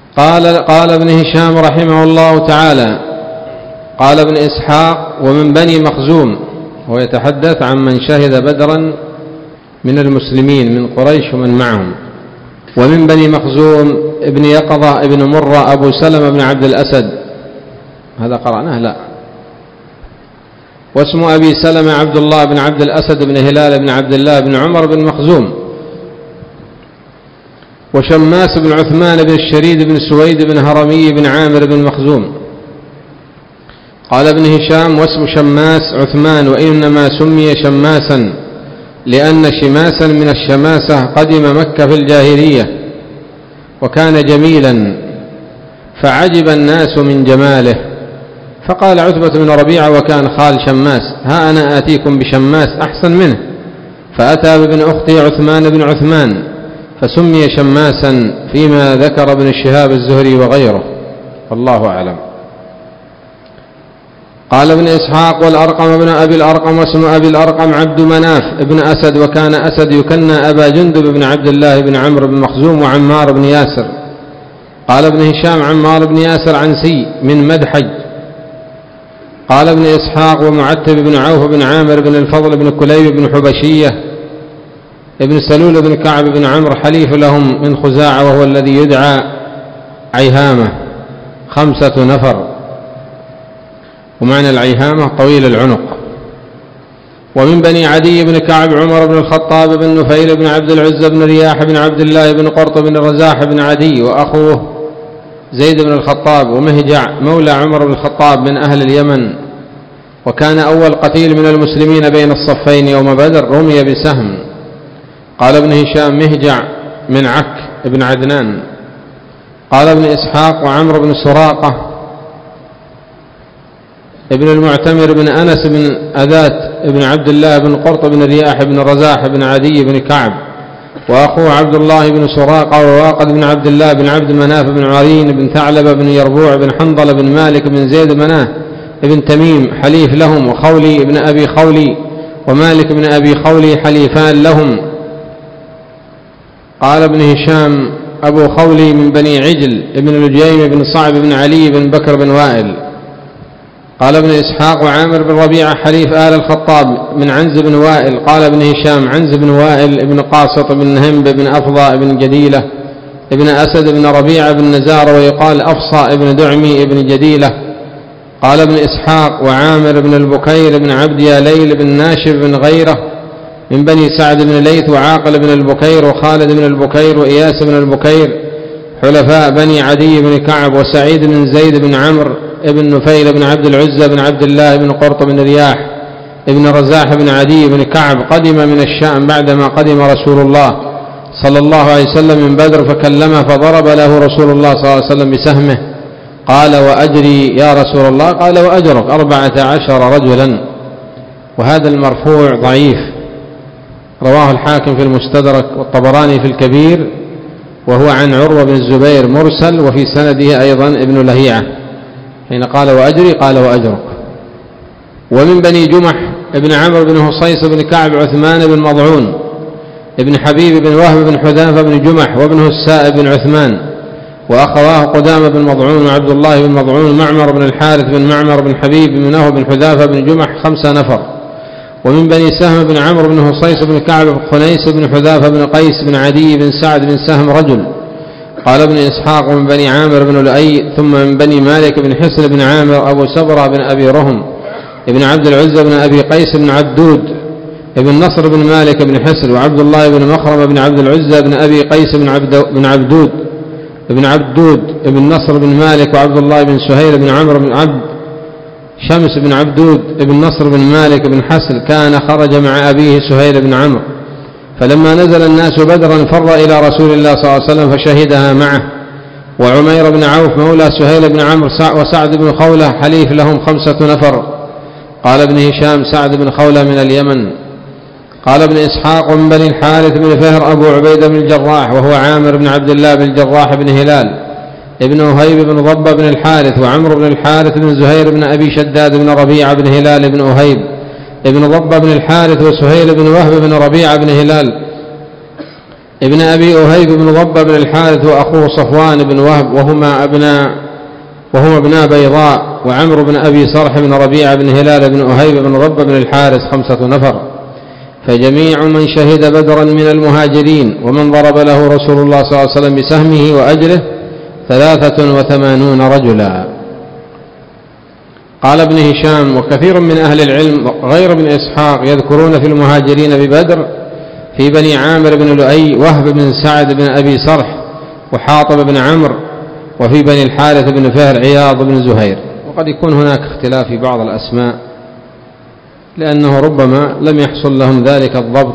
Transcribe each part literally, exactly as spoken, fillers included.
قال قال ابن هشام رحمه الله تعالى: قال ابن إسحاق: ومن بني مخزوم، ويتحدث عن من شهد بدرا من المسلمين من قريش ومن معهم. ومن بني مخزوم ابن يقظة ابن مرة أبو سلمة بن عبد الأسد، هذا قرأناه لا. واسم أبي سلمة عبد الله بن عبد الأسد بن هلال بن عبد الله بن عمر بن مخزوم. وشماس بن عثمان بن الشريد بن سويد بن هرمي بن عامر بن مخزوم. قال ابن هشام: واسم شماس عثمان، وإنما سمي شماسا لأن شماسا من الشماسة قدم مكة في الجاهلية وكان جميلا فعجب الناس من جماله، فقال عتبة بن ربيعة وكان خال شماس: ها أنا آتيكم بشماس أحسن منه، فأتى بابن أخته عثمان بن عثمان فسمي شماسا، فيما ذكر ابن الشهاب الزهري وغيره، والله أعلم. قال ابن إسحاق: والأرقم ابن أبي الأرقم، واسم أبي الأرقم عبد مناف ابن أسد، وكان أسد يكنى أبا جندب بن عبد الله بن عمرو بن مخزوم وعمار بن ياسر. قال ابن هشام: عمار بن ياسر عنسي من مدحج. قال ابن إسحاق: ومعتب بن عوف بن عامر بن الفضل بن كليب بن حبشية ابن سلول بن كعب بن عمرو حليف لهم من خزاعة، وهو الذي يدعى عيهامة، خمسة نفر، ومعنى العيهامة طويل العنق. ومن بني عدي بن كعب عمر بن الخطاب بن نفيل بن عبد العزى بن رياح بن عبد الله بن قرط بن رزاح بن عدي، وأخوه زيد بن الخطاب، ومهجع مولى عمر بن الخطاب من أهل اليمن، وكان أول قتيل من المسلمين بين الصفين يوم بدر، رمي بسهم. قال ابن هشام: مهجع من عك بن عدنان. قال ابن إسحاق: وعمر بن سراقة ابن المعتمر بن أنس بن أذات ابن عبد الله بن قرط بن رياح بن رزاح بن عدي بن كعب، وأخوه عبد الله بن سراقة، وواقد بن عبد الله بن عبد مناف بن عرين بن ثعلبة بن يربوع بن حنظل بن مالك بن زيد مناه بن تميم حليف لهم، وخولي بن أبي خولي ومالك بن أبي خولي حليفان لهم. قال ابن هشام: أبو خولي من بني عجل ابن لجيم بن صعب بن علي بن بكر بن وائل. قال ابن إسحاق: وعامر بن ربيعة حليف آل الخطاب من عنز بن وائل. قال ابن هشام: عنز بن وائل ابن قاسط بن هنب بن أفضى بن جديلة ابن أسد بن ربيعة بن نزار، ويقال أفصى ابن دعمي ابن جديلة. قال ابن إسحاق: وعامر بن البكير بن عبد ياليل بن ناشب بن غيرة من بني سعد بن ليث، وعاقل بن البكير وخالد بن البكير وإياس بن البكير حلفاء بني عدي بن كعب، وسعيد بن زيد بن عمرو ابن نفيل بن عبد العزى بن عبد الله بن قرط بن رياح ابن رزاح بن عدي بن كعب، قدم من الشام بعدما قدم رسول الله صلى الله عليه وسلم من بدر، فكلمه فضرب له رسول الله صلى الله عليه وسلم بسهمه. قال: وأجري يا رسول الله؟ قال: وأجرك أربعة عشر رجلا. وهذا المرفوع ضعيف، رواه الحاكم في المستدرك والطبراني في الكبير، وهو عن عروة بن الزبير مرسل، وفي سنده أيضا ابن لهيعة، حين قال وأجري قال وأجرك. ومن بني جمح ابن عمرو بن هصيص بن كعب عثمان بن مضعون ابن حبيب بن وهب بن حذافة بن جمح، وابنه السائب بن عثمان، وأخواه قدامة بن مضعون وعبد الله بن مضعون، معمر بن الحارث بن معمر بن حبيب بن وهب بن حذافة بن جمح، خمسة نفر. ومن بني سهم بن عمرو بن هصيص بن كعب بن خنيس بن حذافة بن قيس بن عدي بن سعد بن سهم رجل. قال ابن إسحاق: ومن بني عامر بن لؤي، ثم من بني مالك بن حسن بن عامر أبو سبرة بن أبي رهم ابن عبد العزى بن أبي قيس بن عبدود ابن نصر بن مالك بن حسن، وعبد الله بن مخرم بن عبد العزى بن أبي قيس بن, عبد بن عبدود ابن عبدود ابن نصر بن مالك، وعبد الله بن سهيل بن عمرو بن عبد شمس بن عبدود ابن نصر بن مالك بن حسن، كان خرج مع أبيه سهيل بن عمرو، فلما نزل الناس بدرا فر إلى رسول الله صلى الله عليه وسلم فشهدها معه. وعمير بن عوف مولى سهيل بن عمرو وسعد بن خولة حليف لهم، خمسة نفر. قال ابن هشام: سعد بن خولة من اليمن. قال ابن إسحاق: ومن بني الحارث بن فهر أبو عبيدة بن الجراح، وهو عامر بن عبد الله بن الجراح بن هلال ابن أهيب بن ضبة بن الحارث، وعمرو بن الحارث بن زهير بن أبي شداد بن ربيعة بن هلال بن أهيب ابن ضبة بن الحارث، وسهيل بن وهب بن ربيعة بن هلال ابن أبي أهيب بن ضبة بن الحارث وأخوه صفوان بن وهب وهما أبناء وهما ابناء بيضاء، وعمرو بن أبي صرح بن ربيعة بن هلال بن أهيب بن ضبة بن الحارث، خمسة نفر. فجميع من شهد بدرا من المهاجرين ومن ضرب له رسول الله صلى الله عليه وسلم بسهمه وأجره ثلاثة وثمانون رجلا. قال ابن هشام وكثير من أهل العلم غير ابن إسحاق يذكرون في المهاجرين ببدر في بني عامر بن لؤي وهب بن سعد بن أبي صرح وحاطب بن عمرو، وفي بني الحارث بن فهر عياض بن زهير. وقد يكون هناك اختلاف في بعض الأسماء لأنه ربما لم يحصل لهم ذلك الضبط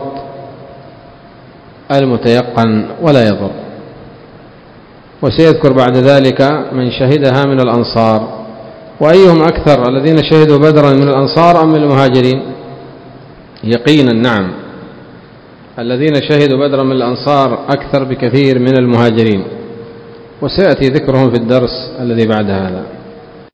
المتيقن ولا يضر. وسيذكر بعد ذلك من شهدها من الأنصار. وأيهم أكثر، الذين شهدوا بدرا من الأنصار أم من المهاجرين؟ يقينا نعم، الذين شهدوا بدرا من الأنصار أكثر بكثير من المهاجرين، وسيأتي ذكرهم في الدرس الذي بعد هذا.